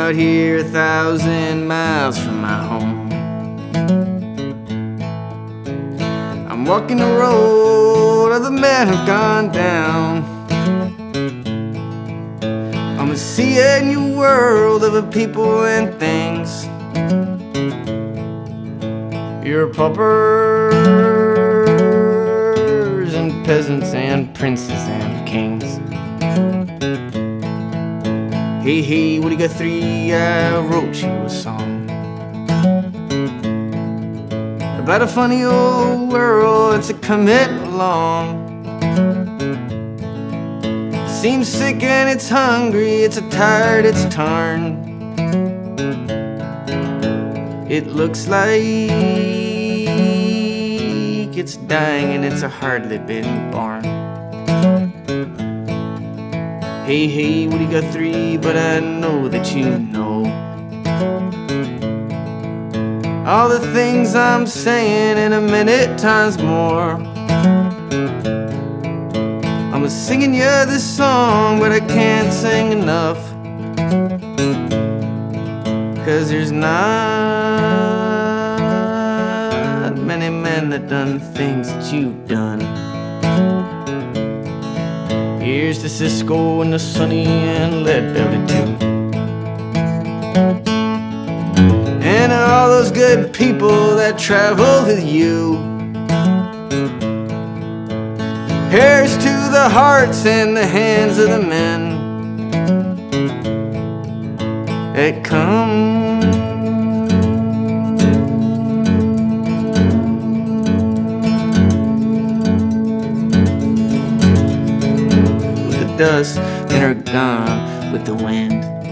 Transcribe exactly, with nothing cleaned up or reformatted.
out here a thousand miles from my home. I'm walking the road other men have gone down. I'm gonna see a new world of a people and things. Your paupers and peasants and princes and kings. Hey, hey, what do you got three? I wrote you a song about a funny old world that's a coming along. Seems sick and it's hungry, it's a tired, it's torn. It looks like it's dying and it's a hardly been born. Hey, hey, what do you got three? But I know that you know all the things I'm saying in a minute times more. I'm singing you this song, but I can't sing enough, 'cause there's not many men that done things that you've done. Here's to Cisco and the Sunny and Lead Belly too, and all those good people that travel with you. Here's to the hearts and the hands of the men that come with the dust and are gone with the wind.